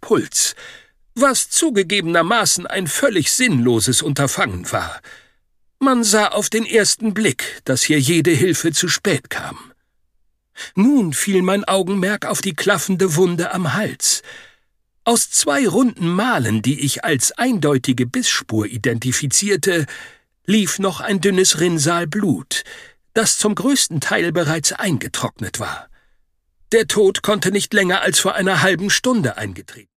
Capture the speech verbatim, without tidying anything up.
Puls, was zugegebenermaßen ein völlig sinnloses Unterfangen war. Man sah auf den ersten Blick, dass hier jede Hilfe zu spät kam. Nun fiel mein Augenmerk auf die klaffende Wunde am Hals. Aus zwei runden Malen, die ich als eindeutige Bissspur identifizierte, lief noch ein dünnes Rinnsal Blut, das zum größten Teil bereits eingetrocknet war. Der Tod konnte nicht länger als vor einer halben Stunde eingetreten.